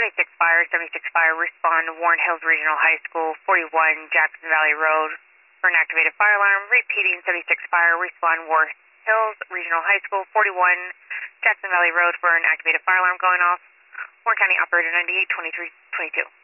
76 Fire, respond to Warren Hills Regional High School, 41 Jackson Valley Road for an activated fire alarm. Repeating, 76 Fire, respond Warren Hills Regional High School, 41 Jackson Valley Road for an activated fire alarm going off. Warren County Operator 982322.